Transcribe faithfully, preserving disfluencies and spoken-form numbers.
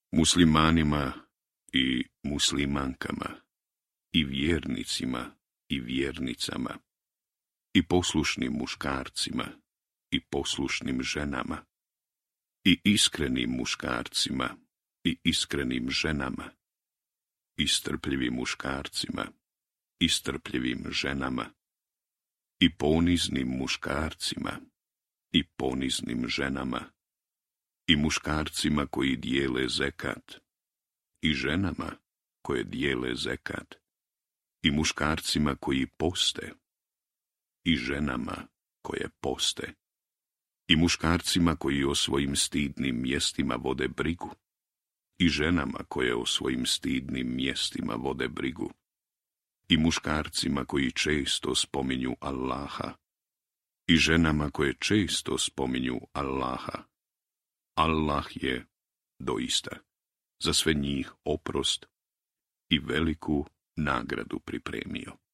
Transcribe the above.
muslimanima i muslimankama, i vjernicima i vjernicama, i poslušnim muškarcima i poslušnim ženama, i iskrenim muškarcima i iskrenim ženama, i strpljivim muškarcima i strpljivim ženama, i poniznim muškarcima i poniznim ženama, i muškarcima koji dijele zekat, i ženama koje dijele zekat, i muškarcima koji poste, i ženama koje poste, i muškarcima koji o svojim stidnim mjestima vode brigu, i ženama koje o svojim stidnim mjestima vode brigu, i muškarcima koji često spominju Allaha, i ženama koje često spominju Allaha. Allah je, doista, za sve njih oprost i veliku nagradu pripremio.